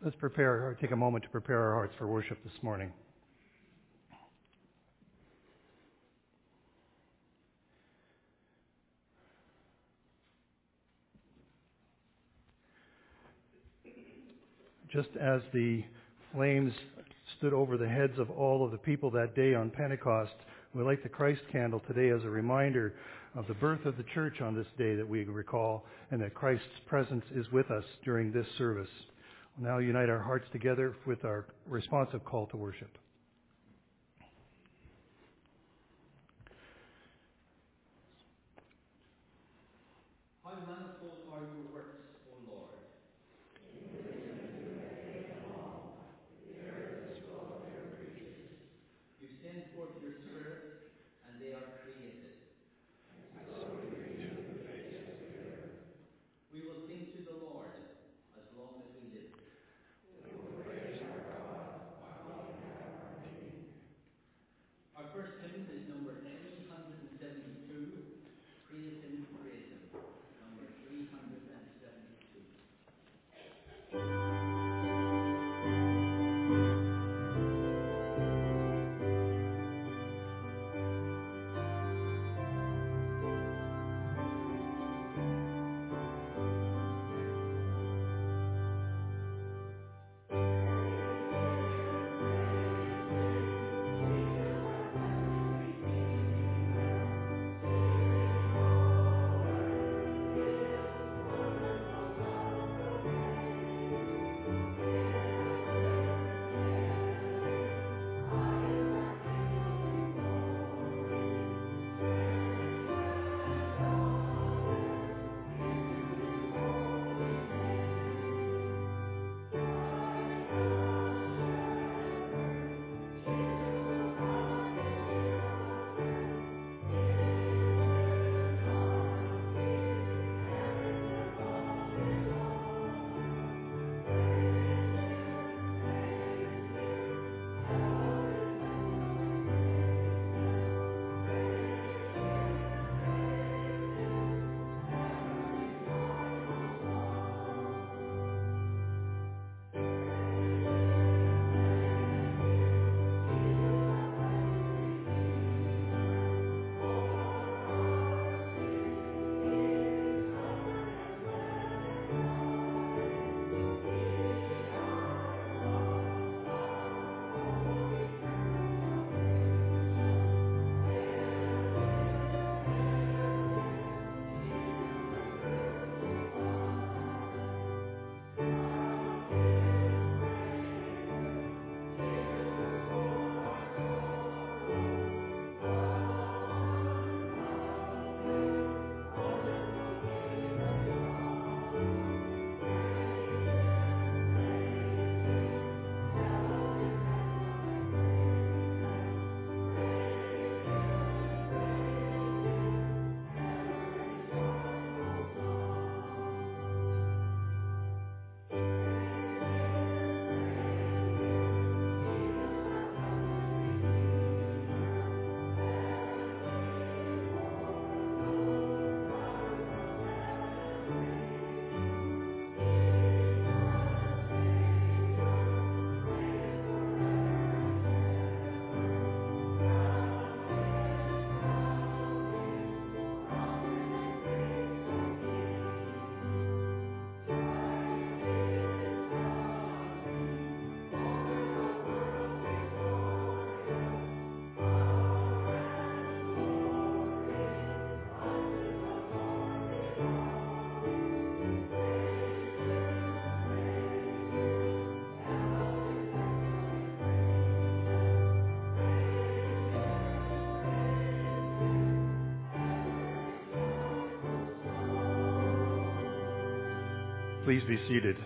Let's take a moment to prepare our hearts for worship this morning. Just as the flames stood over the heads of all of the people that day on Pentecost, we light the Christ candle today as a reminder of the birth of the church on this day that we recall, and that Christ's presence is with us during this service. We'll now unite our hearts together with our responsive call to worship. How manifold are your works, O Lord? You send forth your Spirit, and they are created. We will sing to the Lord as long as we live. Our first hymn is number 372, Creatum Creatum, number 372. Please be seated.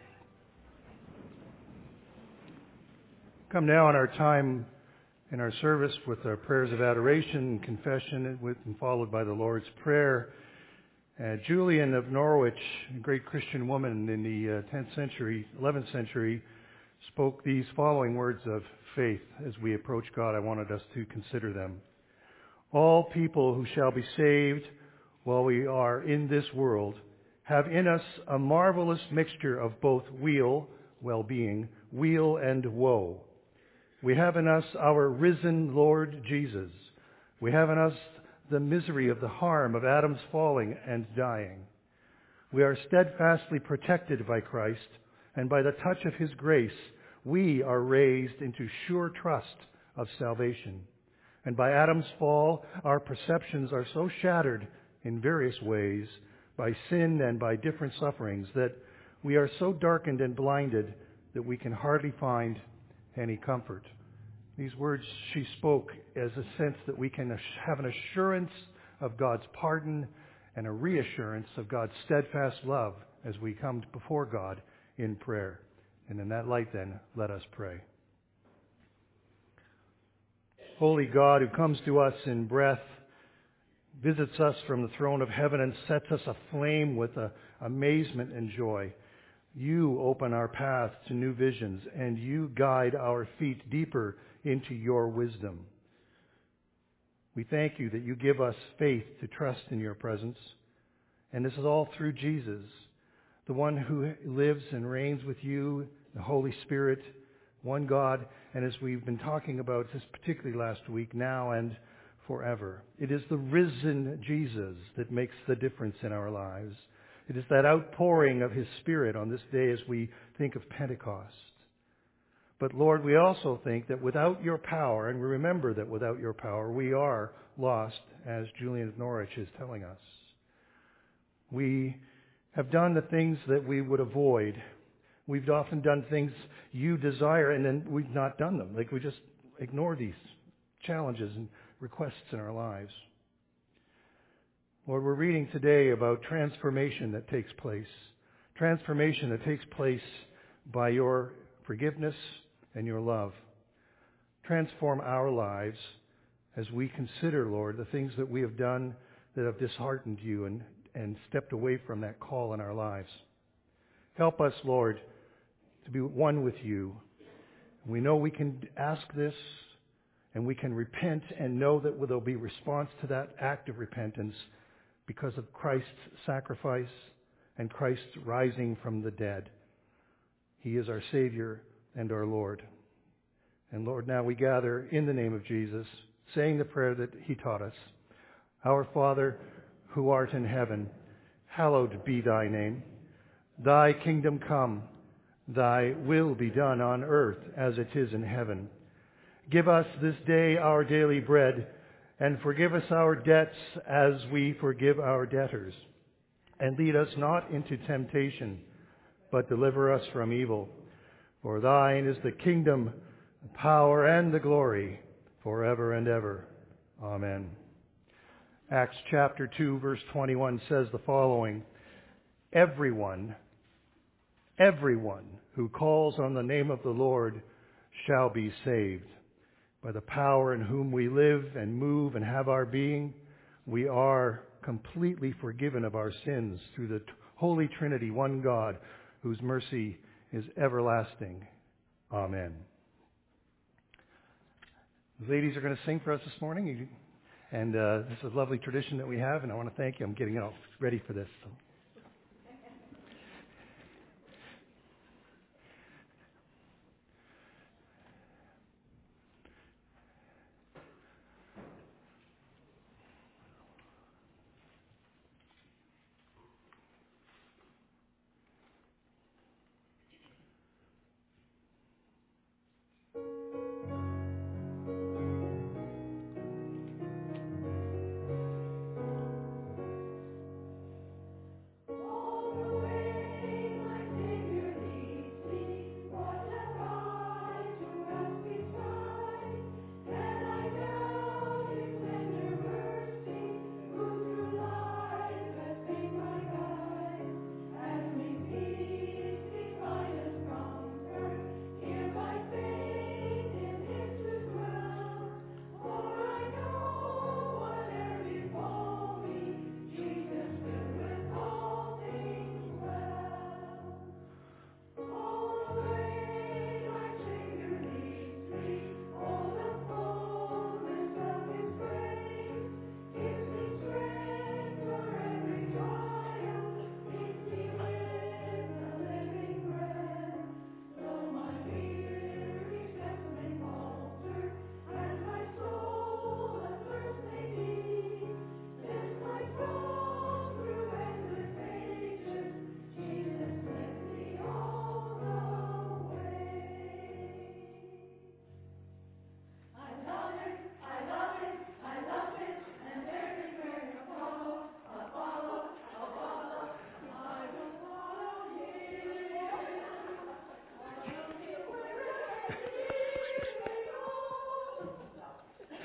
Come now in our time in our service with our prayers of adoration and confession, and followed by the Lord's Prayer. Julian of Norwich, a great Christian woman in the 10th century, 11th century, spoke these following words of faith. As we approach God, I wanted us to consider them. All people who shall be saved while we are in this world have in us a marvelous mixture of both weal, well-being, weal and woe. We have in us our risen Lord Jesus. We have in us the misery of the harm of Adam's falling and dying. We are steadfastly protected by Christ, and by the touch of his grace, we are raised into sure trust of salvation. And by Adam's fall, our perceptions are so shattered in various ways by sin and by different sufferings that we are so darkened and blinded that we can hardly find any comfort. These words she spoke as a sense that we can have an assurance of God's pardon and a reassurance of God's steadfast love as we come before God in prayer. And in that light, then, let us pray. Holy God, who comes to us in breath, visits us from the throne of heaven and sets us aflame with amazement and joy. You open our path to new visions, and you guide our feet deeper into your wisdom. We thank you that you give us faith to trust in your presence. And this is all through Jesus, the one who lives and reigns with you, the Holy Spirit, one God, and as we've been talking about this particularly last week, now and forever. It is the risen Jesus that makes the difference in our lives. It is that outpouring of his Spirit on this day as we think of Pentecost. But Lord, we also think that without your power, and we remember that without your power, we are lost, as Julian of Norwich is telling us. We have done the things that we would avoid. We've often done things you desire, and then we've not done them. Like we just ignore these challenges and requests in our lives. Lord, we're reading today about transformation that takes place. Transformation that takes place by your forgiveness and your love. Transform our lives as we consider, Lord, the things that we have done that have disheartened you and stepped away from that call in our lives. Help us, Lord, to be one with you. We know we can ask this, and we can repent and know that there'll be response to that act of repentance because of Christ's sacrifice and Christ's rising from the dead. He is our Savior and our Lord. And Lord, now we gather in the name of Jesus, saying the prayer that he taught us. Our Father, who art in heaven, hallowed be thy name. Thy kingdom come, thy will be done on earth as it is in heaven. Give us this day our daily bread, and forgive us our debts as we forgive our debtors. And lead us not into temptation, but deliver us from evil. For thine is the kingdom, the power, and the glory, forever and ever. Amen. Acts chapter 2, verse 21 says the following: Everyone who calls on the name of the Lord shall be saved. By the power in whom we live and move and have our being, we are completely forgiven of our sins through the Holy Trinity, one God, whose mercy is everlasting. Amen. The ladies are going to sing for us this morning, and this is a lovely tradition that we have, and I want to thank you. I'm getting all ready for this. So.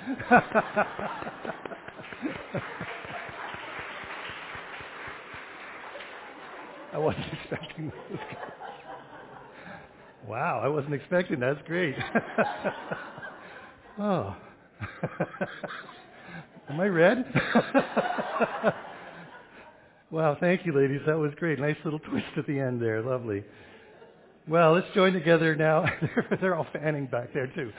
I wasn't expecting this. Wow, I wasn't expecting that. That's great. Oh. Am I red? Wow, thank you, ladies. That was great. Nice little twist at the end there. Lovely. Well, let's join together now. They're all fanning back there, too.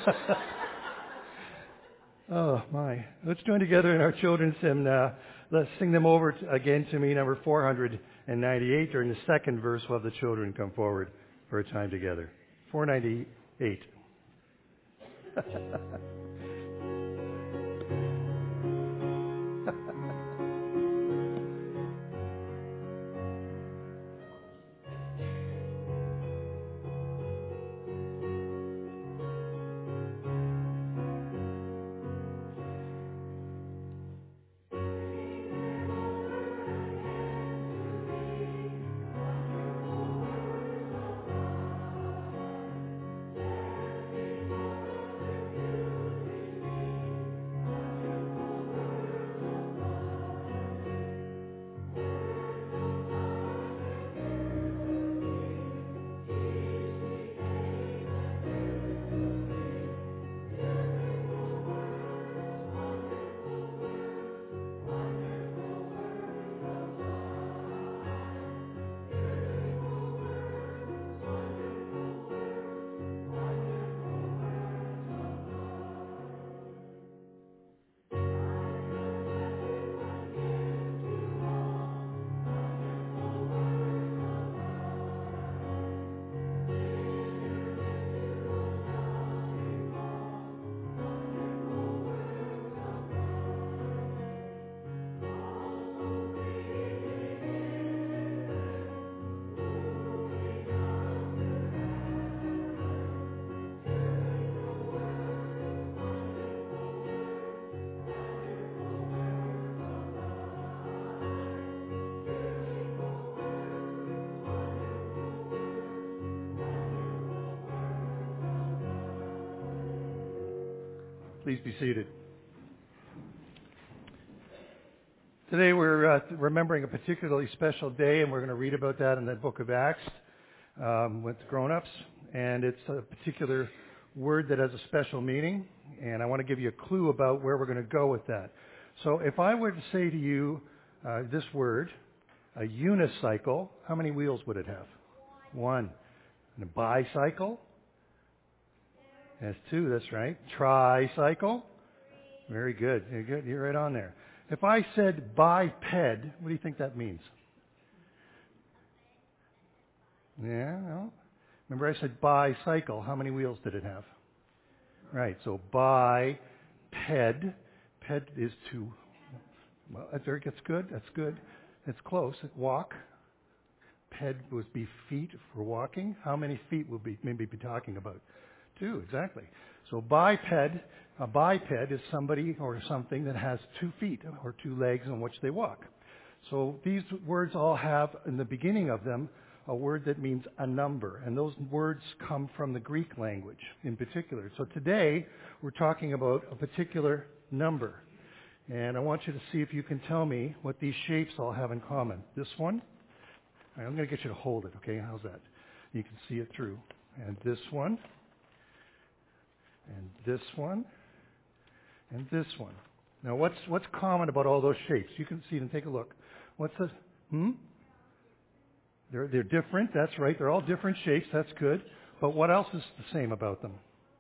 Oh, my. Let's join together in our children's hymn now. Let's sing them over again to me, number 498. During the second verse, we'll have the children come forward for a time together. 498. Please be seated. Today we're remembering a particularly special day, and we're going to read about that in the book of Acts with grown-ups. And it's a particular word that has a special meaning, and I want to give you a clue about where we're going to go with that. So if I were to say to you this word, a unicycle, how many wheels would it have? One. And a bicycle? That's two, that's right. Tricycle? Very good. You're good. You're right on there. If I said biped, what do you think that means? Yeah, no. Remember I said bicycle. How many wheels did it have? Right, so biped. Ped is two. Well, that's good. That's good. It's close. Walk. Ped would be feet for walking. How many feet would we maybe be talking about? Two, exactly. So a biped is somebody or something that has 2 feet or 2 legs on which they walk. So these words all have in the beginning of them a word that means a number, and those words come from the Greek language in particular. So today we're talking about a particular number, and I want you to see if you can tell me what these shapes all have in common. This one, I'm going to get you to hold it, okay? How's that? You can see it through. And this one, and this one, and this one. Now, what's common about all those shapes? You can see them. Take a look. What's this? They're different. That's right. They're all different shapes. That's good. But what else is the same about them?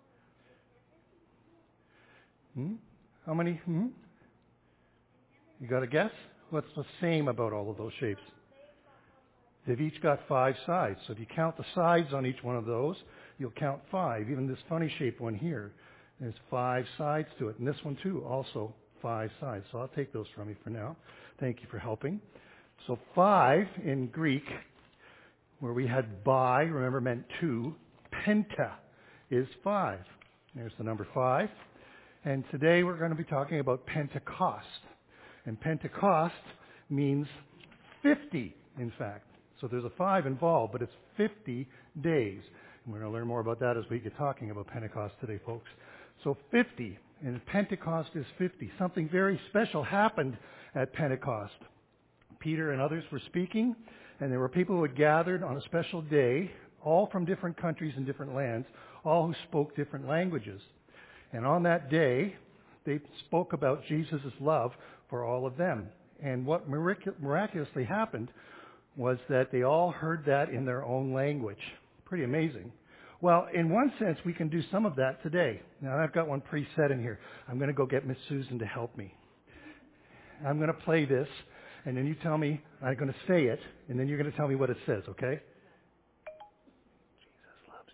How many? You got a guess? What's the same about all of those shapes? They've each got 5 sides. So if you count the sides on each one of those, you'll count 5. Even this funny shaped one here, there's 5 sides to it. And this one too, also 5 sides. So I'll take those from you for now. Thank you for helping. So 5 in Greek, where we had bi, remember meant 2, penta is 5. There's the number 5. And today we're going to be talking about Pentecost. And Pentecost means 50, in fact. So there's a 5 involved, but it's 50 days. And we're going to learn more about that as we get talking about Pentecost today, folks. So 50. and Pentecost is 50. Something very special happened at Pentecost. Peter and others were speaking, and there were people who had gathered on a special day, all from different countries and different lands, all who spoke different languages. And on that day, they spoke about Jesus' love for all of them. And what miraculously happened was that they all heard that in their own language. Pretty amazing. Well, in one sense, we can do some of that today. Now, I've got one preset in here. I'm going to go get Miss Susan to help me. I'm going to play this, and then you tell me, I'm going to say it, and then you're going to tell me what it says, okay? Jesus loves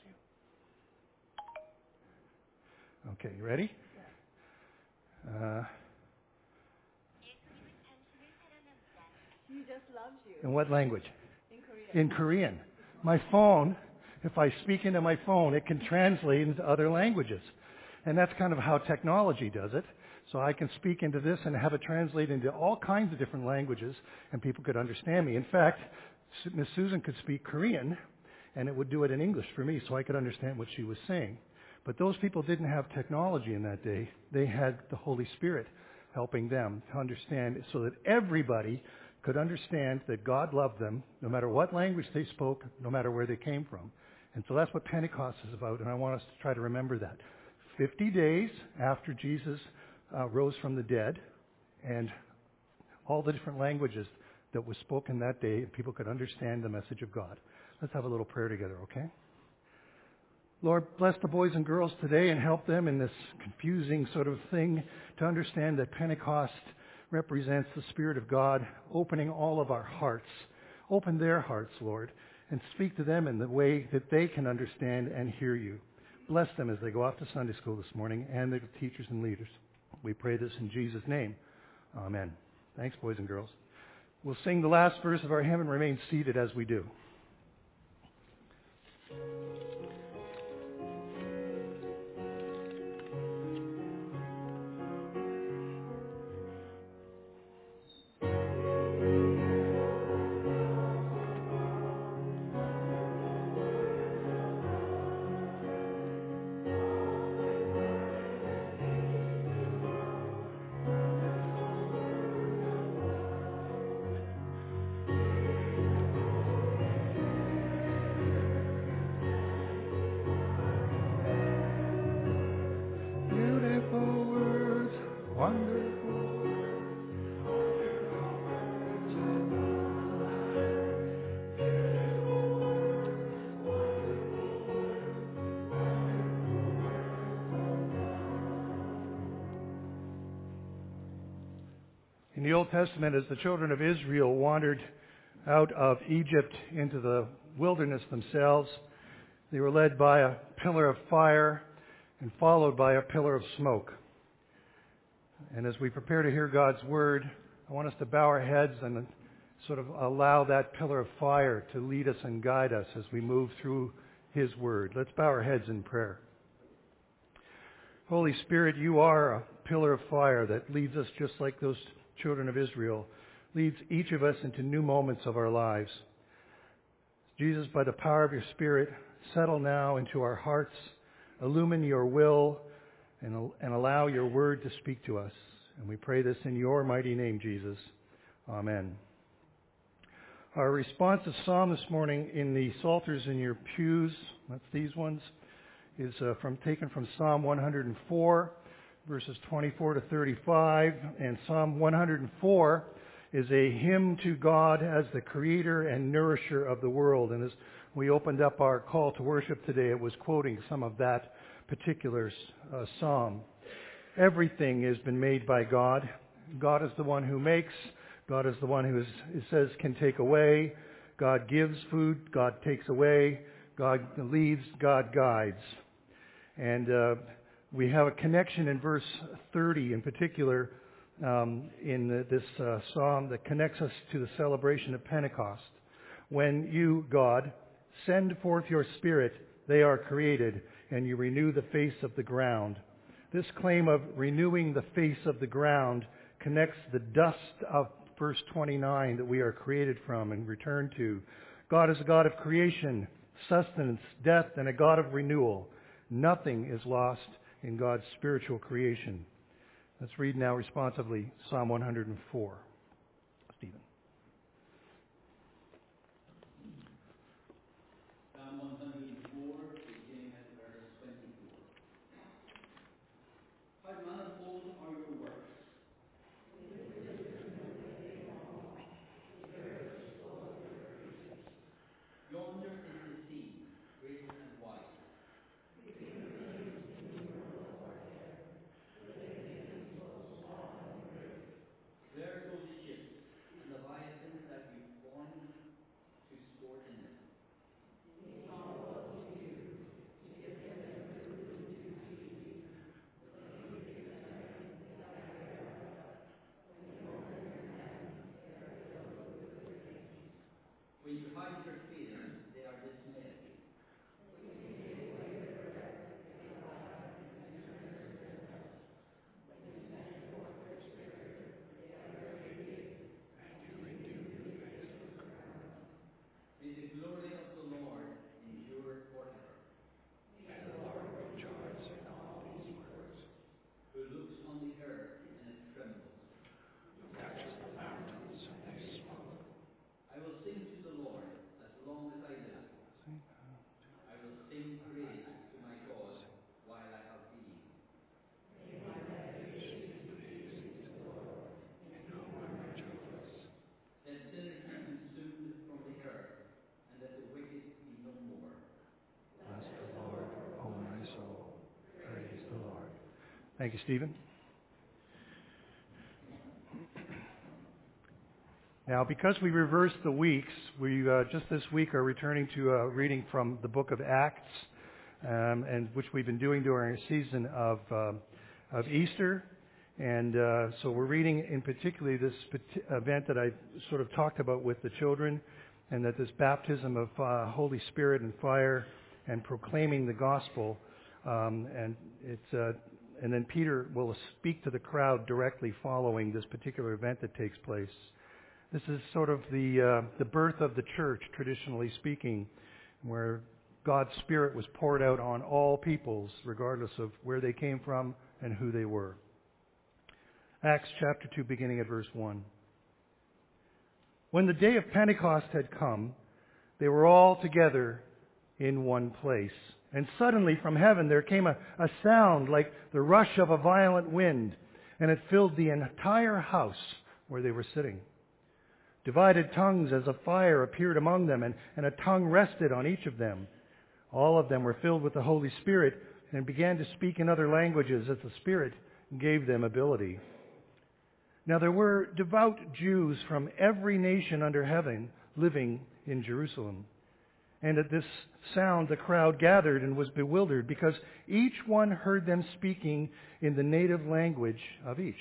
you. Okay, you ready? Jesus loves you. In what language? In Korean. In Korean. My phone, if I speak into my phone, it can translate into other languages. And that's kind of how technology does it. So I can speak into this and have it translate into all kinds of different languages, and people could understand me. In fact, Miss Susan could speak Korean, and it would do it in English for me, so I could understand what she was saying. But those people didn't have technology in that day. They had the Holy Spirit helping them to understand, so that everybody could understand that God loved them, no matter what language they spoke, no matter where they came from. And so that's what Pentecost is about, and I want us to try to remember that. 50 days after Jesus rose from the dead, and all the different languages that was spoken that day, people could understand the message of God. Let's have a little prayer together, okay? Lord, bless the boys and girls today and help them in this confusing sort of thing to understand that Pentecost represents the Spirit of God opening all of our hearts. Open their hearts, Lord, and speak to them in the way that they can understand and hear you. Bless them as they go off to Sunday school this morning, and the teachers and leaders. We pray this in Jesus' name. Amen. Thanks, boys and girls. We'll sing the last verse of our hymn and remain seated as we do. In the Old Testament, as the children of Israel wandered out of Egypt into the wilderness themselves, they were led by a pillar of fire and followed by a pillar of smoke. And as we prepare to hear God's word, I want us to bow our heads and sort of allow that pillar of fire to lead us and guide us as we move through His word. Let's bow our heads in prayer. Holy Spirit, you are a pillar of fire that leads us just like those children of Israel, leads each of us into new moments of our lives. Jesus, by the power of your Spirit, settle now into our hearts, illumine your will, and allow your word to speak to us. And we pray this in your mighty name, Jesus. Amen. Our responsive psalm this morning in the Psalters in your pews, that's these ones, is taken from Psalm 104, verses 24 to 35. And Psalm 104 is a hymn to God as the creator and nourisher of the world. And as we opened up our call to worship today, it was quoting some of that particular psalm. Everything has been made by God. God is the one who makes. God is the one who it says can take away. God gives food. God takes away. God leads. God guides. And we have a connection in verse 30 in particular in this psalm that connects us to the celebration of Pentecost. When you, God, send forth your Spirit, they are created, and you renew the face of the ground. This claim of renewing the face of the ground connects the dust of verse 29 that we are created from and return to. God is a God of creation, sustenance, death, and a God of renewal. Nothing is lost in God's spiritual creation. Let's read now responsively Psalm 104. Stephen. Psalm 104, beginning at verse 24. How manifold are your works? Yonder is the sea, great and wide. There go the ships, and the leviathans that you formed to sport in them. When you hide your face, they are dismayed. May the glory of the Lord endure forever. Who looks on the earth and it trembles. I will sing to the Lord as long as I live. I will sing praise to my God while I have being. Let sinners be consumed from the earth, and let the wicked be no more. Bless the Lord, O my soul. Praise the Lord. Thank you, Stephen. Now, because we reversed the weeks, we just this week are returning to a reading from the book of Acts, and which we've been doing during our season of Easter. And so we're reading in particularly this event that I sort of talked about with the children, and that this baptism of Holy Spirit and fire and proclaiming the gospel. And then Peter will speak to the crowd directly following this particular event that takes place. This is sort of the birth of the church, traditionally speaking, where God's Spirit was poured out on all peoples, regardless of where they came from and who they were. Acts chapter 2, beginning at verse 1. When the day of Pentecost had come, they were all together in one place. And suddenly from heaven there came a sound like the rush of a violent wind, and it filled the entire house where they were sitting. Divided tongues as of fire appeared among them, and a tongue rested on each of them. All of them were filled with the Holy Spirit and began to speak in other languages as the Spirit gave them ability. Now there were devout Jews from every nation under heaven living in Jerusalem. And at this sound the crowd gathered and was bewildered, because each one heard them speaking in the native language of each.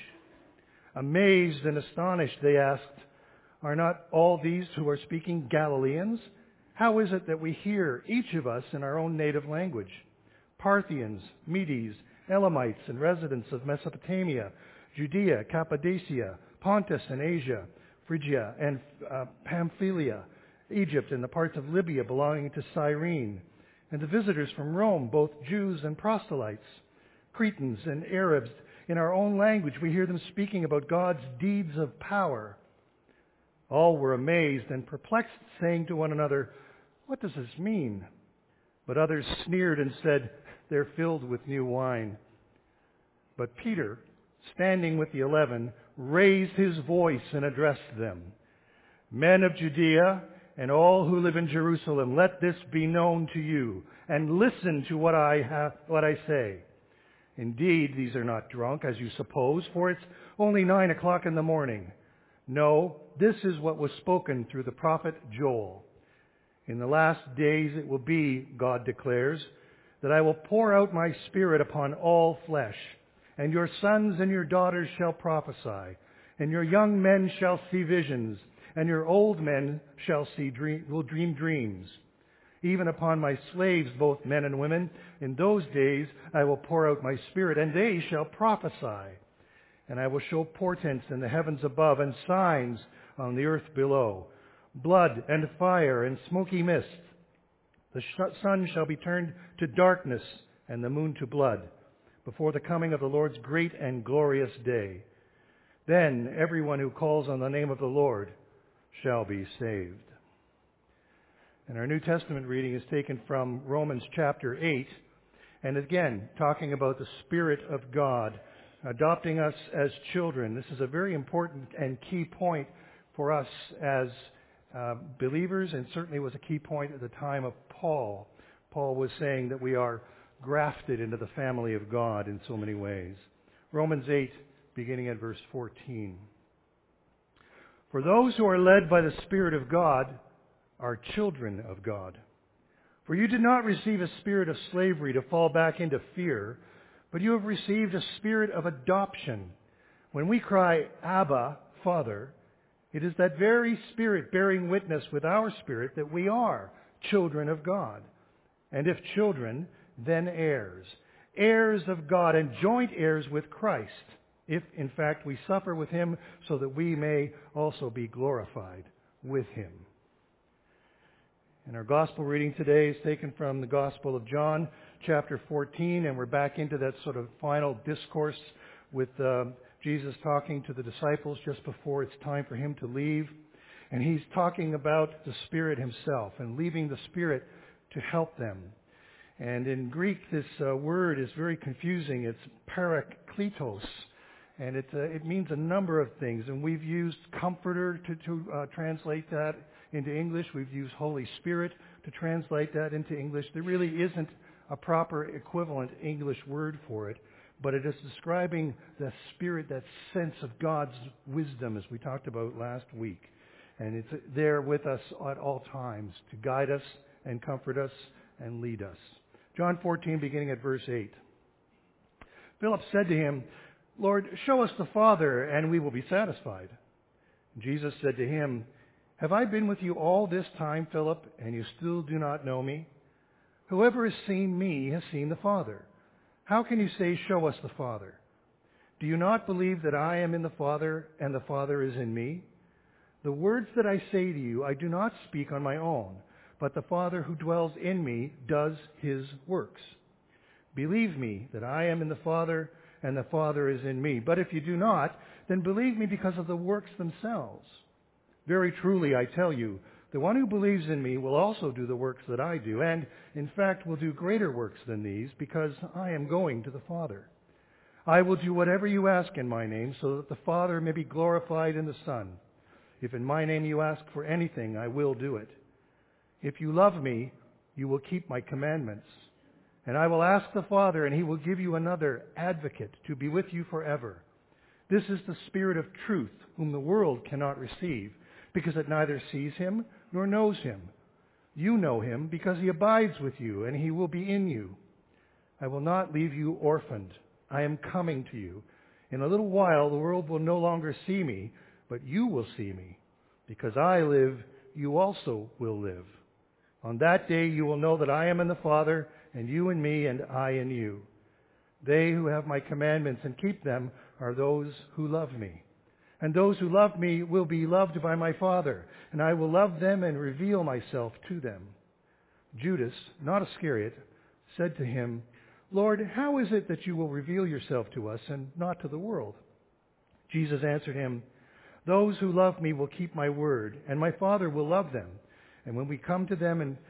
Amazed and astonished, they asked, "Are not all these who are speaking Galileans? How is it that we hear, each of us, in our own native language? Parthians, Medes, Elamites, and residents of Mesopotamia, Judea, Cappadocia, Pontus and Asia, Phrygia and Pamphylia, Egypt and the parts of Libya belonging to Cyrene, and the visitors from Rome, both Jews and proselytes, Cretans and Arabs. In our own language we hear them speaking about God's deeds of power." All were amazed and perplexed, saying to one another, "What does this mean?" But others sneered and said, "They're filled with new wine." But Peter, standing with the 11, raised his voice and addressed them. "Men of Judea and all who live in Jerusalem, let this be known to you, and listen to what I say. Indeed, these are not drunk, as you suppose, for it's only 9 o'clock in the morning. No, this is what was spoken through the prophet Joel. In the last days it will be, God declares, that I will pour out my Spirit upon all flesh, and your sons and your daughters shall prophesy, and your young men shall see visions, and your old men will dream dreams. Even upon my slaves, both men and women, in those days I will pour out my Spirit, and they shall prophesy. And I will show portents in the heavens above and signs on the earth below, blood and fire and smoky mist. The sun shall be turned to darkness and the moon to blood before the coming of the Lord's great and glorious day. Then everyone who calls on the name of the Lord shall be saved. And our New Testament reading is taken from Romans chapter 8, and again, talking about the Spirit of God adopting us as children. This is a very important and key point for us as believers, and certainly was a key point at the time of Paul. Paul was saying that we are grafted into the family of God in so many ways. Romans 8, beginning at verse 14. For those who are led by the Spirit of God are children of God. For you did not receive a spirit of slavery to fall back into fear, but you have received a spirit of adoption. When we cry, Abba, Father, it is that very Spirit bearing witness with our spirit that we are children of God. And if children, then heirs, heirs of God and joint heirs with Christ, if in fact we suffer with him, so that we may also be glorified with him. And our gospel reading today is taken from the Gospel of John, chapter 14, and we're back into that sort of final discourse with Jesus talking to the disciples just before it's time for him to leave. And he's talking about the Spirit himself and leaving the Spirit to help them. And in Greek, this word is very confusing. It's parakletos, and it means a number of things. And we've used comforter to translate that into English. We've used Holy Spirit to translate that into English. There really isn't a proper equivalent English word for it, but it is describing the Spirit, that sense of God's wisdom, as we talked about last week. And it's there with us at all times to guide us and comfort us and lead us. John 14, beginning at verse 8. Philip said to him, Lord, show us the Father, and we will be satisfied. Jesus said to him, Have I been with you all this time, Philip, and you still do not know me? Whoever has seen me has seen the Father. How can you say, Show us the Father? Do you not believe that I am in the Father, and the Father is in me? The words that I say to you, I do not speak on my own, but the Father who dwells in me does his works. Believe me that I am in the Father, and the Father is in me. But if you do not, then believe me because of the works themselves. Very truly, I tell you, the one who believes in me will also do the works that I do, and in fact will do greater works than these, because I am going to the Father. I will do whatever you ask in my name, so that the Father may be glorified in the Son. If in my name you ask for anything, I will do it. If you love me, you will keep my commandments. And I will ask the Father, and he will give you another advocate to be with you forever. This is the Spirit of truth, whom the world cannot receive, because it neither sees him nor knows him. You know him because he abides with you, and he will be in you. I will not leave you orphaned. I am coming to you. In a little while the world will no longer see me, but you will see me. Because I live, you also will live. On that day you will know that I am in the Father, and you in me, and I in you. They who have my commandments and keep them are those who love me. And those who love me will be loved by my Father, and I will love them and reveal myself to them. Judas, not Iscariot, said to him, Lord, how is it that you will reveal yourself to us and not to the world? Jesus answered him, Those who love me will keep my word, and my Father will love them. And when we come to them and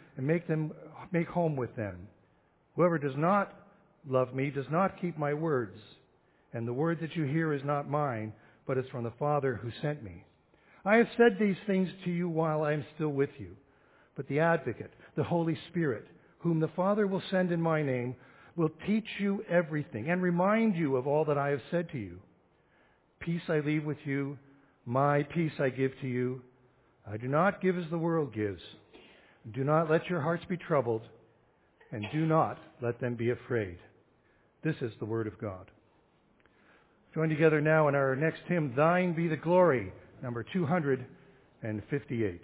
make home with them, whoever does not love me does not keep my words. And the word that you hear is not mine, but is from the Father who sent me. I have said these things to you while I am still with you. But the Advocate, the Holy Spirit, whom the Father will send in my name, will teach you everything and remind you of all that I have said to you. Peace I leave with you, my peace I give to you. I do not give as the world gives. Do not let your hearts be troubled, and do not let them be afraid. This is the word of God. Join together now in our next hymn, Thine Be the Glory, number 258.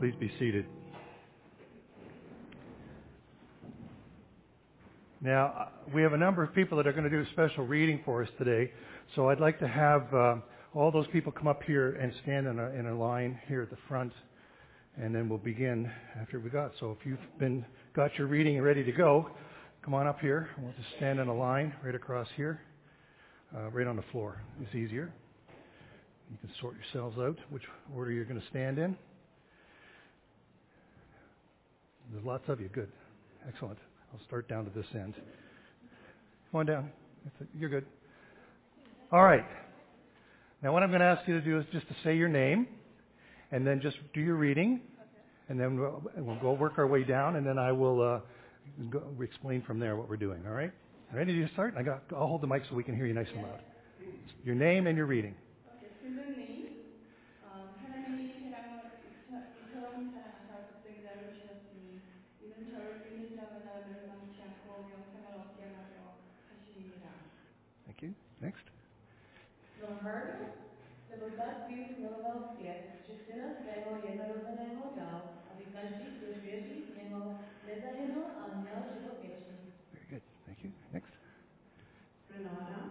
Please be seated. Now, we have a number of people that are going to do a special reading for us today, so I'd like to have all those people come up here and stand in a line here at the front, and then we'll begin after we got. So if you've got your reading and ready to go, come on up here. We'll just stand in a line right across here, right on the floor. It's easier. You can sort yourselves out which order you're going to stand in. There's lots of you. Good. Excellent. I'll start down to this end. Come on down. You're good. All right. Now what I'm going to ask you to do is just to say your name, and then just do your reading, and then we'll go work our way down, and then I will explain from there what we're doing. All right? Ready to start? I'll hold the mic so we can hear you nice and loud. Your name and your reading. 하나님이 이처럼 사랑하사 독생자를 주셨으니 이는 저를 믿는 자마다 멸망치 않고 영생을 얻게 하려 하심이니라. Thank you. Next. Nohard, lebo tak Bůh miloval svět, že syna svého jednorozeného dal, aby každý, kdo věří v něho, nezahynul, ale měl život věčný. Very good. Thank you. Next. Renata.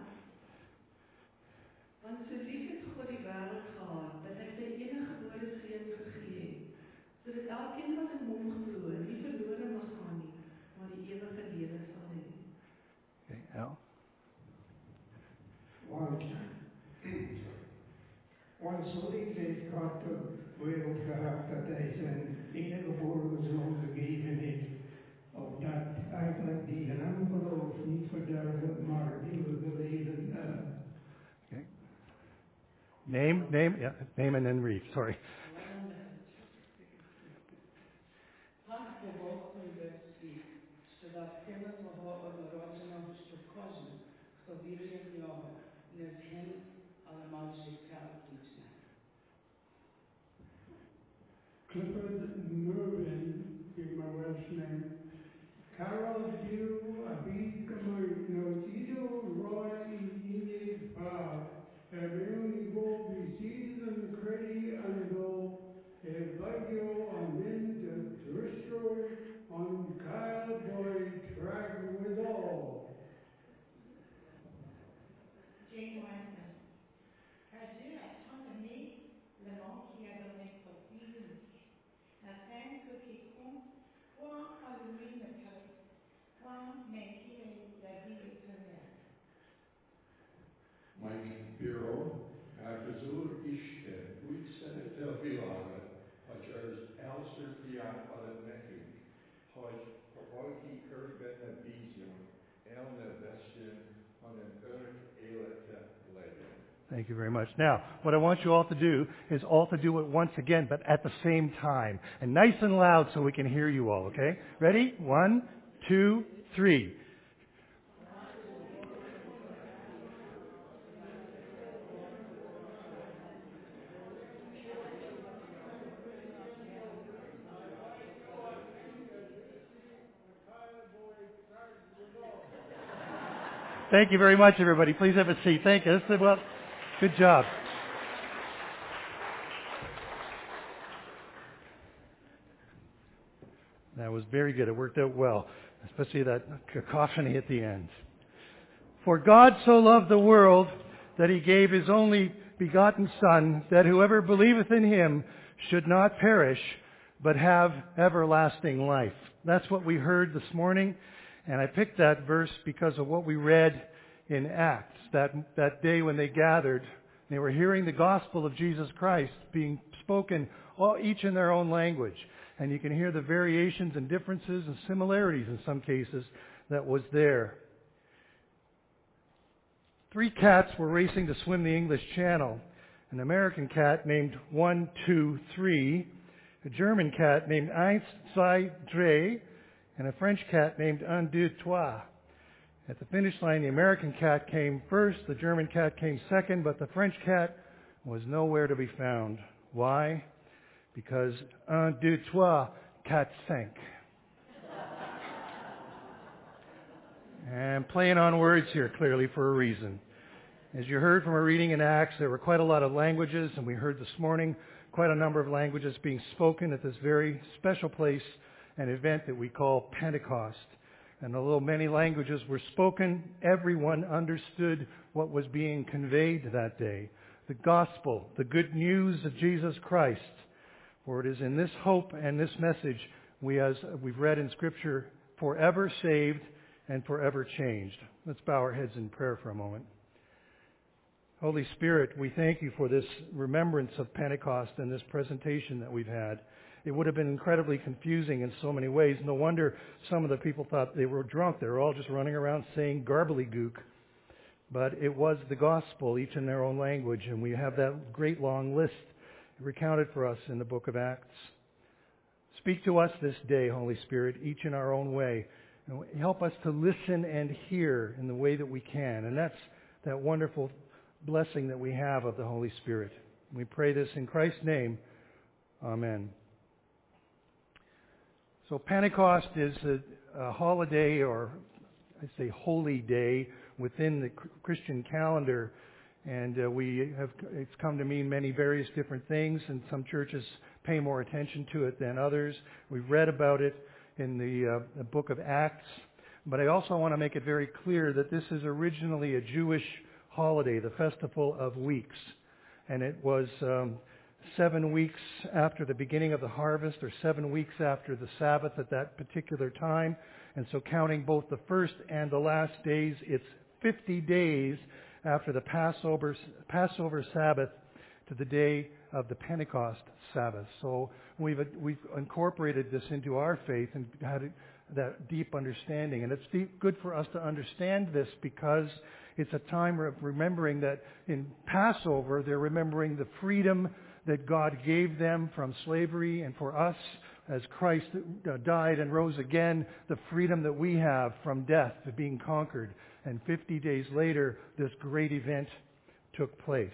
Want so lief het God die wêreld gehad, dat hy sy eniggebore seun gegee het, sodat elkeen wat in hom glo, nie verlore mag gaan nie, maar die ewige lewe sal hê. Okay, Al. Want så lief heeft God de wereld gehad dat hij zijn enige geboren zoon gegeven heeft, opdat eigenlijk die in hem gelooft niet verderven, maar eeuwige leven hebben. Okay. Name, and then read. Sorry. Tak bo Bog poljubil svět, že dal syna svého jednorozeného, щоб кожен, хто вірує в нього, не згинув, але мав життя вічне. Clifford Mervyn, in my Welsh name. Carol Dew, Abid Gamarino, Tito Roy, Inid Ba, Emeuni Bo, Season Credi Ando, Evagio, Amin, Tristro, on Kyle Boy, Track with all. Jane Wyman. Jésus a tant aimé le monde qu'il a donné son Fils unique, afin que quiconque croit en lui ne périsse point, mais qu'il ait la vie éternelle. Mike Biro, Gazur Ishte, Uitsen Telvilare, which is Elster Fiat Palaneki, which Pavaki Kurben Abizion, Elna Vestin, on an Earth Eleta Legend. Thank you very much. Now, what I want you all to do is all to do it once again, but at the same time. And nice and loud so we can hear you all, okay? Ready? 1, 2, 3. Thank you very much, everybody. Please have a seat. Thank you. Well, good job. That was very good. It worked out well, especially that cacophony at the end. For God so loved the world that he gave his only begotten Son, that whoever believeth in him should not perish, but have everlasting life. That's what we heard this morning. And I picked that verse because of what we read in Acts, that day when they gathered. They were hearing the gospel of Jesus Christ being spoken, each in their own language. And you can hear the variations and differences and similarities in some cases that was there. 3 cats were racing to swim the English Channel. An American cat named 1, 2, 3, a German cat named 1, 2, 3, and a French cat named 1, 2, 3. At the finish line, the American cat came first, the German cat came second, but the French cat was nowhere to be found. Why? Because 1, 2, 3, 4, 5. And playing on words here, clearly, for a reason. As you heard from our reading in Acts, there were quite a lot of languages, and we heard this morning quite a number of languages being spoken at this very special place and event that we call Pentecost. And although many languages were spoken, everyone understood what was being conveyed that day. The gospel, the good news of Jesus Christ. For it is in this hope and this message we, as we've read in Scripture, forever saved and forever changed. Let's bow our heads in prayer for a moment. Holy Spirit, we thank you for this remembrance of Pentecost and this presentation that we've had. It would have been incredibly confusing in so many ways. No wonder some of the people thought they were drunk. They were all just running around saying garbly-gook. But it was the gospel, each in their own language, and we have that great long list recounted for us in the book of Acts. Speak to us this day, Holy Spirit, each in our own way. And help us to listen and hear in the way that we can. And that's that wonderful blessing that we have of the Holy Spirit. We pray this in Christ's name. Amen. So Pentecost is a holiday, or I say holy day, within the Christian calendar. And it's come to mean many various different things, and some churches pay more attention to it than others. We've read about it in the book of Acts. But I also want to make it very clear that this is originally a Jewish holiday, the Festival of Weeks. And it was 7 weeks after the beginning of the harvest, or 7 weeks after the Sabbath at that particular time. And so counting both the first and the last days, it's 50 days after the Passover Sabbath to the day of the Pentecost Sabbath. So we've incorporated this into our faith and had that deep understanding. And it's good for us to understand this because it's a time of remembering that in Passover, they're remembering the freedom that God gave them from slavery, and for us, as Christ died and rose again, the freedom that we have from death, to being conquered. And 50 days later, this great event took place.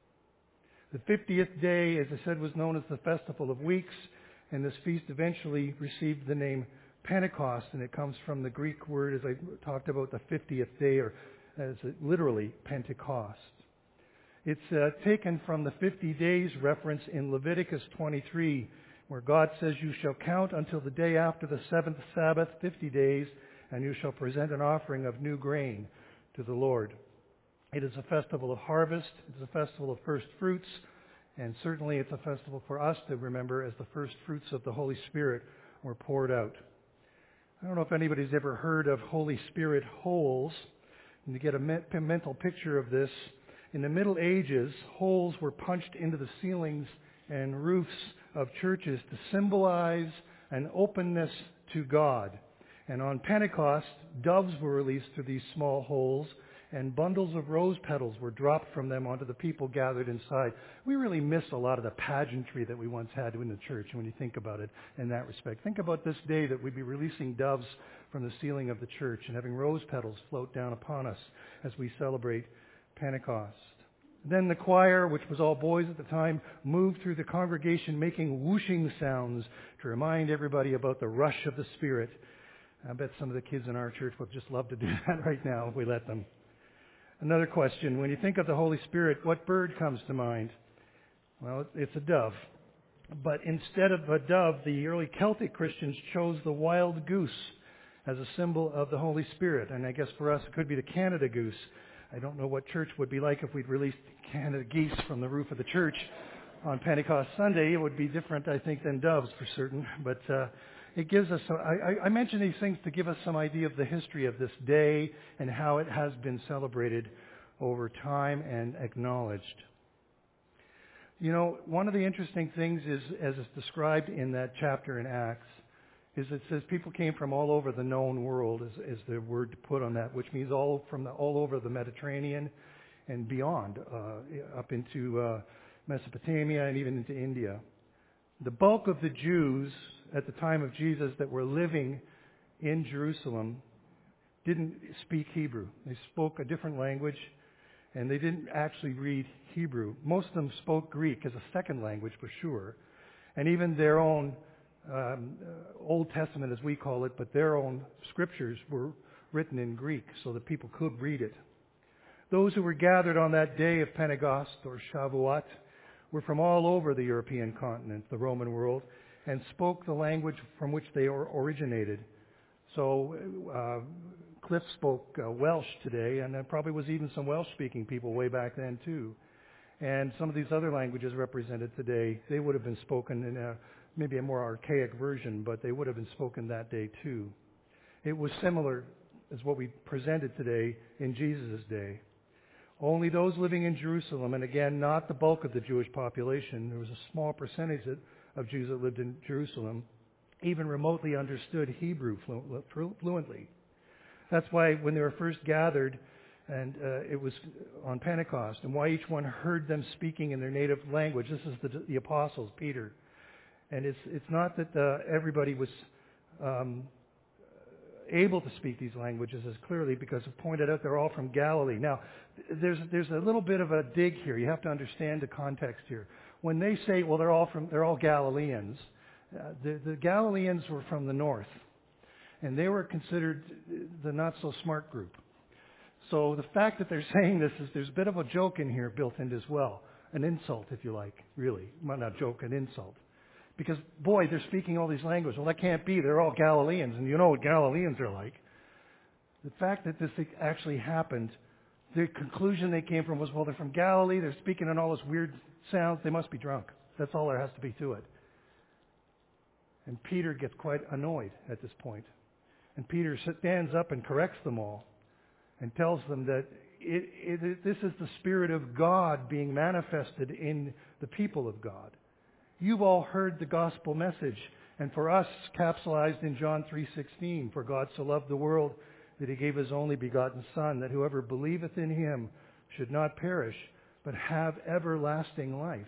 The 50th day, as I said, was known as the Festival of Weeks, and this feast eventually received the name Pentecost, and it comes from the Greek word, as I talked about, the 50th day, or as literally Pentecost. It's taken from the 50 days reference in Leviticus 23, where God says, "You shall count until the day after the seventh Sabbath, 50 days, and you shall present an offering of new grain to the Lord." It is a festival of harvest. It's a festival of first fruits. And certainly it's a festival for us to remember as the first fruits of the Holy Spirit were poured out. I don't know if anybody's ever heard of Holy Spirit holes. And to get a mental picture of this, in the Middle Ages, holes were punched into the ceilings and roofs of churches to symbolize an openness to God. And on Pentecost, doves were released through these small holes, and bundles of rose petals were dropped from them onto the people gathered inside. We really miss a lot of the pageantry that we once had in the church when you think about it in that respect. Think about this day that we'd be releasing doves from the ceiling of the church and having rose petals float down upon us as we celebrate Pentecost. Then the choir, which was all boys at the time, moved through the congregation making whooshing sounds to remind everybody about the rush of the Spirit. I bet some of the kids in our church would just love to do that right now if we let them. Another question. When you think of the Holy Spirit, what bird comes to mind? Well, it's a dove. But instead of a dove, the early Celtic Christians chose the wild goose as a symbol of the Holy Spirit. And I guess for us it could be the Canada goose. I don't know what church would be like if we'd released Canada geese from the roof of the church on Pentecost Sunday. It would be different, I think, than doves for certain. But it gives us, I mention these things to give us some idea of the history of this day and how it has been celebrated over time and acknowledged. You know, one of the interesting things is, as it's described in that chapter in Acts, is it says people came from all over the known world, is the word to put on that, which means all over the Mediterranean and beyond, up into Mesopotamia and even into India. The bulk of the Jews at the time of Jesus that were living in Jerusalem didn't speak Hebrew. They spoke a different language, and they didn't actually read Hebrew. Most of them spoke Greek as a second language for sure, and even their own Old Testament, as we call it, but their own scriptures were written in Greek so that people could read it. Those who were gathered on that day of Pentecost, or Shavuot, were from all over the European continent, the Roman world, and spoke the language from which they originated. So Cliff spoke Welsh today, and there probably was even some Welsh-speaking people way back then too. And some of these other languages represented today, they would have been spoken in maybe a more archaic version, but they would have been spoken that day too. It was similar as what we presented today in Jesus' day. Only those living in Jerusalem, and again, not the bulk of the Jewish population, there was a small percentage of Jews that lived in Jerusalem, even remotely understood Hebrew fluently. That's why when they were first gathered, and it was on Pentecost, and why each one heard them speaking in their native language. This is the apostles, Peter. And it's not that everybody was able to speak these languages as clearly, because it's pointed out they're all from Galilee. Now, there's a little bit of a dig here. You have to understand the context here. When they say, well, they're all Galileans, the Galileans were from the north, and they were considered the not-so-smart group. So the fact that they're saying this is, there's a bit of a joke in here built in as well. An insult, if you like, really. Well, not joke, an insult. Because, boy, they're speaking all these languages. Well, that can't be. They're all Galileans, and you know what Galileans are like. The fact that this actually happened, the conclusion they came from was, well, they're from Galilee, they're speaking in all this weird sounds, they must be drunk. That's all there has to be to it. And Peter gets quite annoyed at this point. And Peter stands up and corrects them all and tells them that this is the Spirit of God being manifested in the people of God. You've all heard the gospel message, and for us, capsulized in John 3:16, for God so loved the world that he gave his only begotten Son, that whoever believeth in him should not perish, but have everlasting life.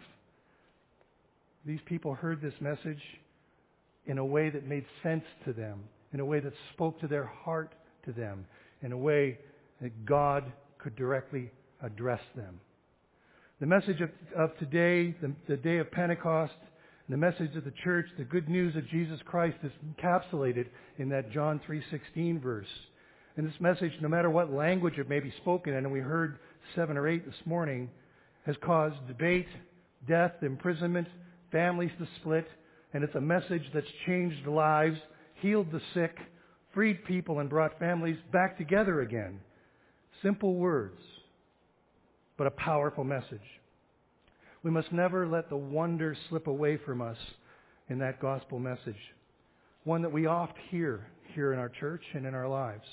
These people heard this message in a way that made sense to them, in a way that spoke to their heart to them, in a way that God could directly address them. The message of today, the day of Pentecost, the message of the church, the good news of Jesus Christ is encapsulated in that John 3:16 verse. And this message, no matter what language it may be spoken in, and we heard 7 or 8 this morning, has caused debate, death, imprisonment, families to split, and it's a message that's changed lives, healed the sick, freed people, and brought families back together again. Simple words, but a powerful message. We must never let the wonder slip away from us in that gospel message, one that we oft hear here in our church and in our lives.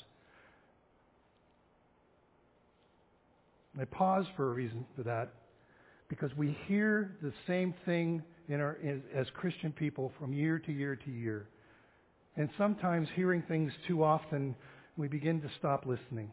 I pause for a reason for that, because we hear the same thing as Christian people from year to year to year. And sometimes hearing things too often, we begin to stop listening.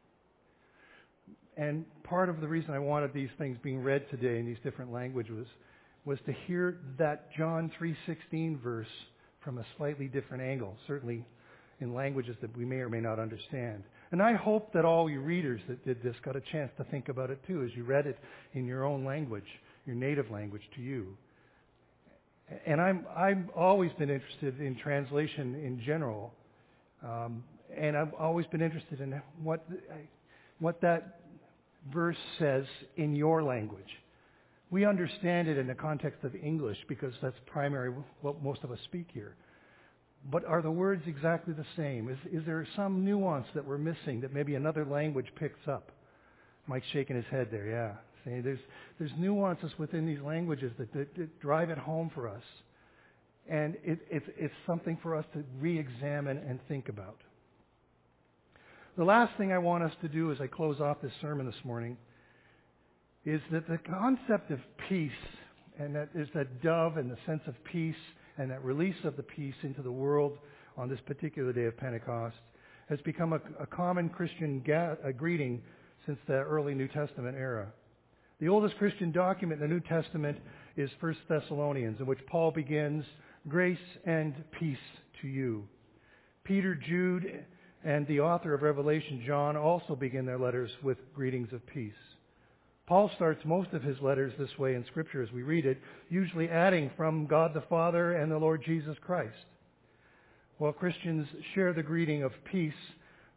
And part of the reason I wanted these things being read today in these different languages was to hear that John 3:16 verse from a slightly different angle, certainly in languages that we may or may not understand. And I hope that all you readers that did this got a chance to think about it too as you read it in your own language, your native language to you. And I've always been interested in translation in general, and I've always been interested in what that verse says in your language. We understand it in the context of English because that's primary what most of us speak here. But are the words exactly the same? Is there some nuance that we're missing that maybe another language picks up? Mike's shaking his head there, yeah. See, there's nuances within these languages that drive it home for us. And it's something for us to re-examine and think about. The last thing I want us to do as I close off this sermon this morning is that the concept of peace, and that is that dove and the sense of peace and that release of the peace into the world on this particular day of Pentecost, has become a common Christian greeting since the early New Testament era. The oldest Christian document in the New Testament is 1 Thessalonians, in which Paul begins, "Grace and peace to you." Peter, Jude, and the author of Revelation, John, also begin their letters with greetings of peace. Paul starts most of his letters this way in Scripture as we read it, usually adding from God the Father and the Lord Jesus Christ. While Christians share the greeting of peace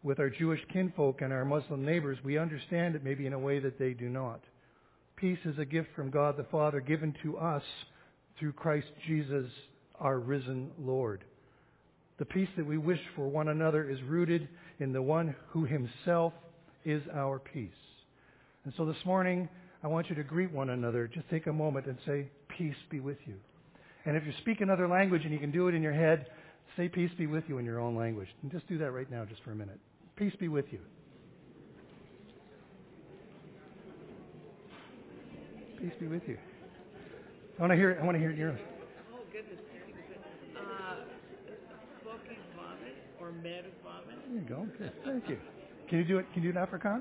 with our Jewish kinfolk and our Muslim neighbors, we understand it maybe in a way that they do not. Peace is a gift from God the Father given to us through Christ Jesus, our risen Lord. The peace that we wish for one another is rooted in the one who himself is our peace. And so this morning, I want you to greet one another. Just take a moment and say, peace be with you. And if you speak another language and you can do it in your head, say peace be with you in your own language. And just do that right now just for a minute. Peace be with you. Peace be with you. I want to hear it yours. Oh, goodness. Smoking vomit or mad vomit? There you go. Good. Thank you. Can you do it? Can you do it in Afrikaans?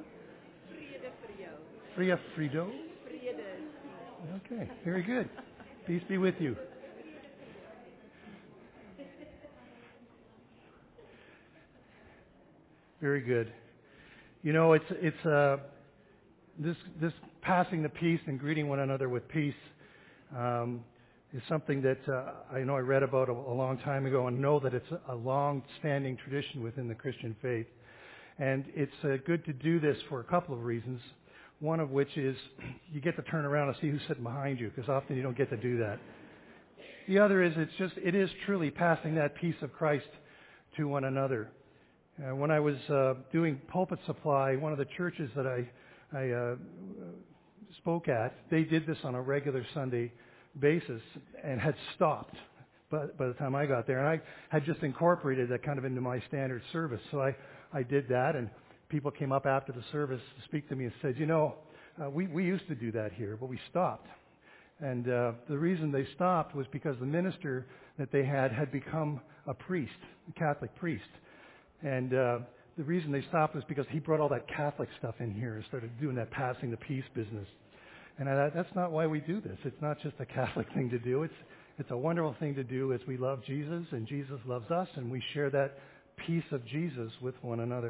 Fria Frido. Okay. Very good. Peace be with you. Very good. You know, it's this passing the peace and greeting one another with peace is something that I know I read about a long time ago, and know that it's a long-standing tradition within the Christian faith. And it's good to do this for a couple of reasons. One of which is you get to turn around and see who's sitting behind you, because often you don't get to do that. The other is it is truly passing that peace of Christ to one another. When I was doing pulpit supply, one of the churches that I spoke at, they did this on a regular Sunday basis and had stopped by the time I got there. And I had just incorporated that kind of into my standard service. So I did that, and people came up after the service to speak to me and said, we used to do that here, but we stopped. And the reason they stopped was because the minister that they had become a priest, a Catholic priest. And the reason they stopped was because he brought all that Catholic stuff in here and started doing that passing the peace business. And that's not why we do this. It's not just a Catholic thing to do. It's a wonderful thing to do as we love Jesus and Jesus loves us, and we share that peace of Jesus with one another.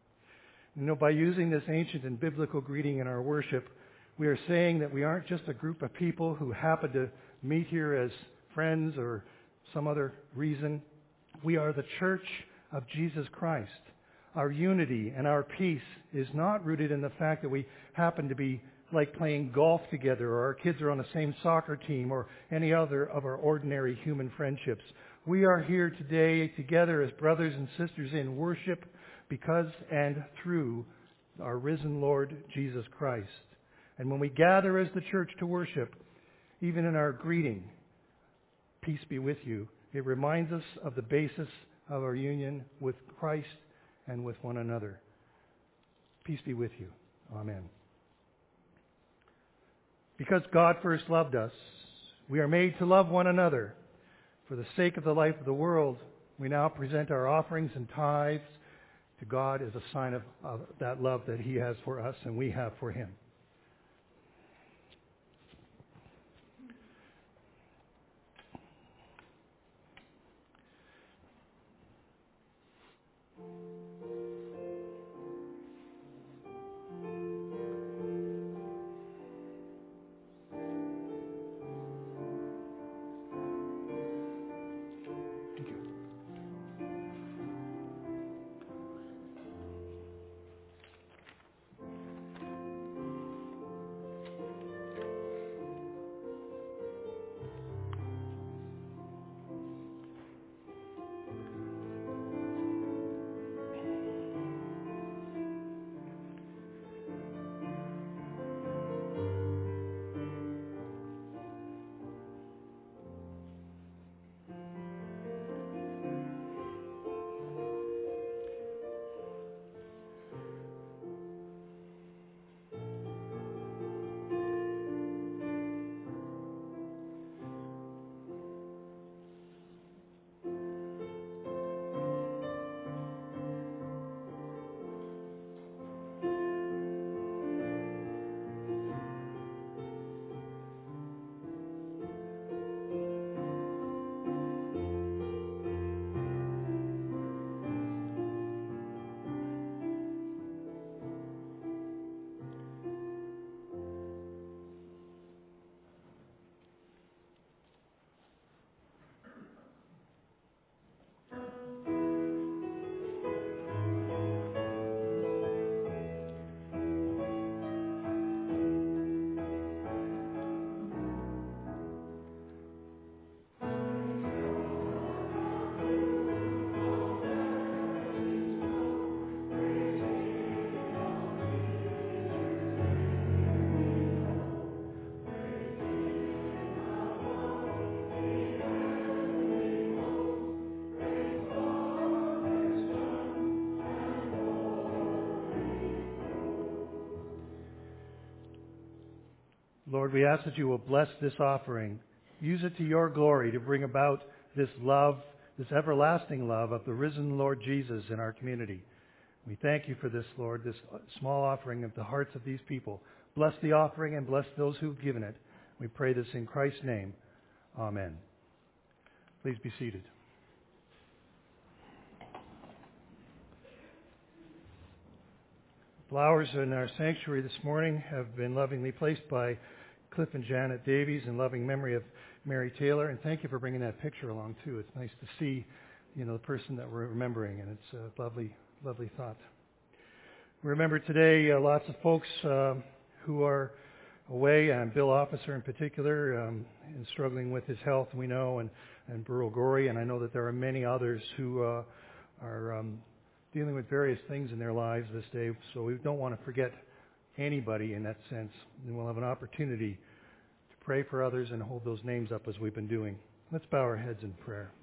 By using this ancient and biblical greeting in our worship, we are saying that we aren't just a group of people who happen to meet here as friends or some other reason. We are the church of Jesus Christ. Our unity and our peace is not rooted in the fact that we happen to be like playing golf together, or our kids are on the same soccer team, or any other of our ordinary human friendships. We are here today together as brothers and sisters in worship because and through our risen Lord Jesus Christ. And when we gather as the church to worship, even in our greeting, peace be with you, it reminds us of the basis of our union with Christ and with one another. Peace be with you. Amen. Because God first loved us, we are made to love one another. For the sake of the life of the world, we now present our offerings and tithes to God as a sign of that love that He has for us and we have for Him. Lord, we ask that you will bless this offering. Use it to your glory to bring about this love, this everlasting love of the risen Lord Jesus in our community. We thank you for this, Lord, this small offering of the hearts of these people. Bless the offering and bless those who've given it. We pray this in Christ's name. Amen. Please be seated. Flowers in our sanctuary this morning have been lovingly placed by Cliff and Janet Davies in loving memory of Mary Taylor. And thank you for bringing that picture along, too. It's nice to see, the person that we're remembering, and it's a lovely, lovely thought. We remember today lots of folks who are away, and Bill Officer in particular, and struggling with his health, we know, and Burl Gorey, and I know that there are many others who are dealing with various things in their lives this day, so we don't want to forget anybody in that sense. And we'll have an opportunity to pray for others and hold those names up as we've been doing. Let's bow our heads in prayer.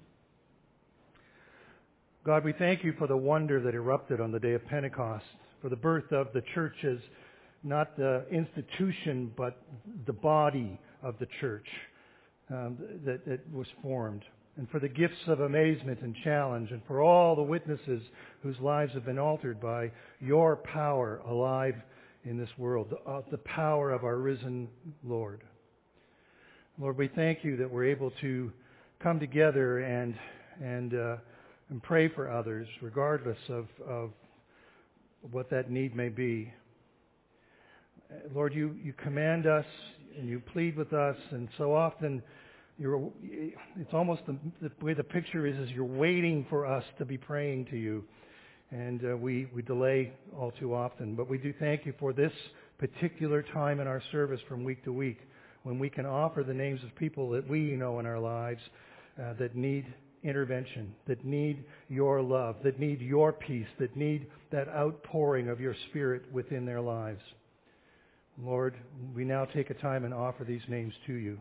God, we thank you for the wonder that erupted on the day of Pentecost, for the birth of the church as not the institution, but the body of the church that was formed, and for the gifts of amazement and challenge, and for all the witnesses whose lives have been altered by your power alive in this world, the power of our risen Lord. Lord, we thank you that we're able to come together and pray for others, regardless of what that need may be. Lord, you command us and you plead with us, and so often it's almost the way the picture is you're waiting for us to be praying to you, and we delay all too often. But we do thank you for this particular time in our service from week to week, when we can offer the names of people that we know in our lives that need intervention, that need your love, that need your peace, that need that outpouring of your Spirit within their lives. Lord, we now take a time and offer these names to you.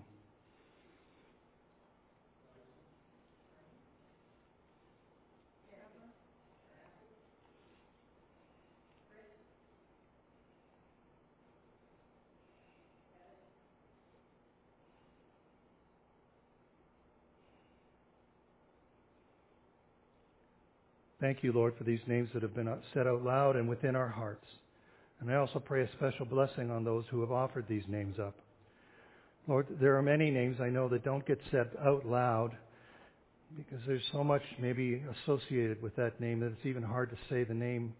Thank you, Lord, for these names that have been said out loud and within our hearts. And I also pray a special blessing on those who have offered these names up. Lord, there are many names I know that don't get said out loud because there's so much maybe associated with that name that it's even hard to say the name.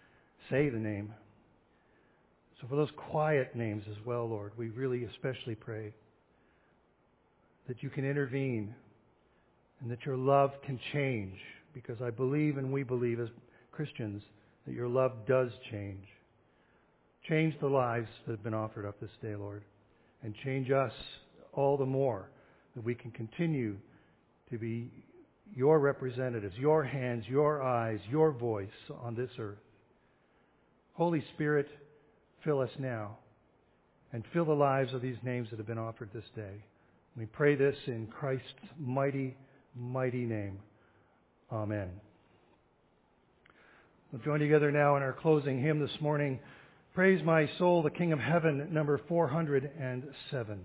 So for those quiet names as well, Lord, we really especially pray that you can intervene and that your love can change, because I believe and we believe as Christians that your love does change. Change the lives that have been offered up this day, Lord, and change us all the more that we can continue to be your representatives, your hands, your eyes, your voice on this earth. Holy Spirit, fill us now and fill the lives of these names that have been offered this day. We pray this in Christ's mighty, mighty name. Amen. We'll join together now in our closing hymn this morning. Praise my soul, the King of Heaven, number 407.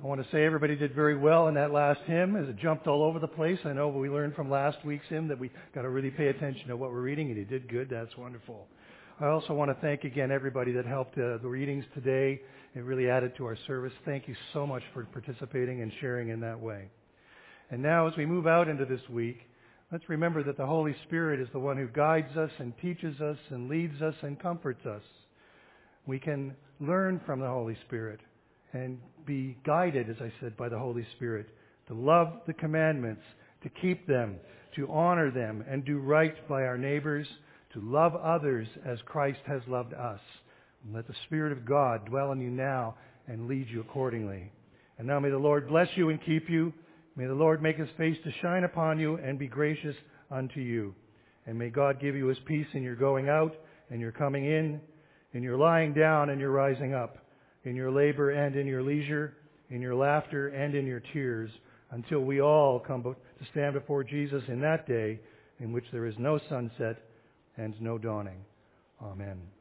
want to say everybody did very well in that last hymn as it jumped all over the place. I know we learned from last week's hymn that we got to really pay attention to what we're reading, and you did good. That's wonderful. I also want to thank again everybody that helped the readings today. It really added to our service. Thank you so much for participating and sharing in that way. And now as we move out into this week, let's remember that the Holy Spirit is the one who guides us and teaches us and leads us and comforts us. We can learn from the Holy Spirit and be guided, as I said, by the Holy Spirit to love the commandments, to keep them, to honor them, and do right by our neighbors, to love others as Christ has loved us. And let the Spirit of God dwell in you now and lead you accordingly. And now may the Lord bless you and keep you. May the Lord make his face to shine upon you and be gracious unto you. And may God give you his peace in your going out and your coming in your lying down and your rising up, in your labor and in your leisure, in your laughter and in your tears, until we all come to stand before Jesus in that day in which there is no sunset and no dawning. Amen.